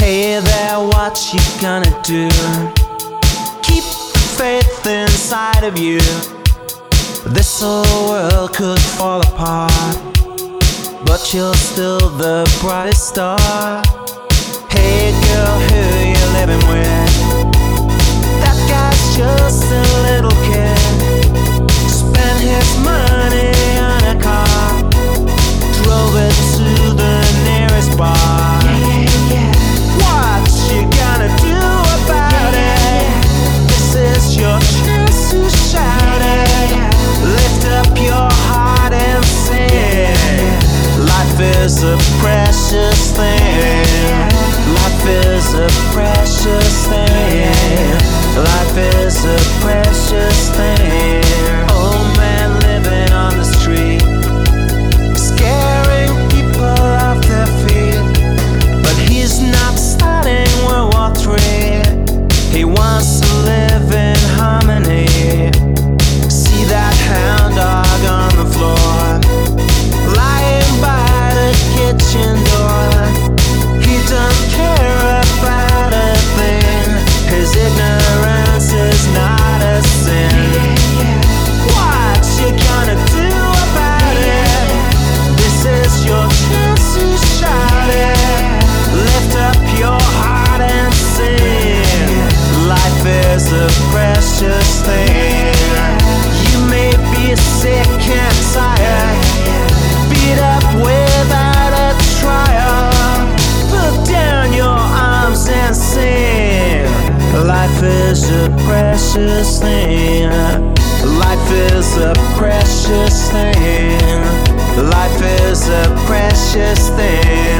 Hey there, what you gonna do? Keep the faith inside of you. This whole world could fall apart, but you're still the brightest star. Hey girl, who you living with? That guy's just a little kid. Spent his money on a car, drove it to the nearest bar. What you gonna do about it? This is your chance to shout it. Lift up your heart and sing. Life is a precious thing. Life is a precious thing. Life is a precious thing. Old man living on the street, scaring people off their feet. But he's not starting World War III. He wants to live in harmony. See that hound dog on the floor, lying by the kitchen door. He don't care about a thing. His ignorance is not a sin. What you gonna do about it? This is your chance to shout it. Lift up your heart and sing. Life is a precious thing. You may be sick and tired, beat up without a trial. Put down your arms and sing. Life is a precious thing. Life is a precious thing. Life is a precious thing.